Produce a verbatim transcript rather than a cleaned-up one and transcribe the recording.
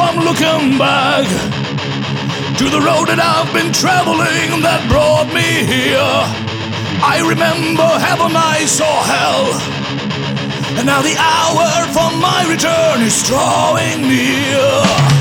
I'm looking back to the road that I've been traveling that brought me here. I remember heaven I saw hell, and now the hour for my return is drawing near.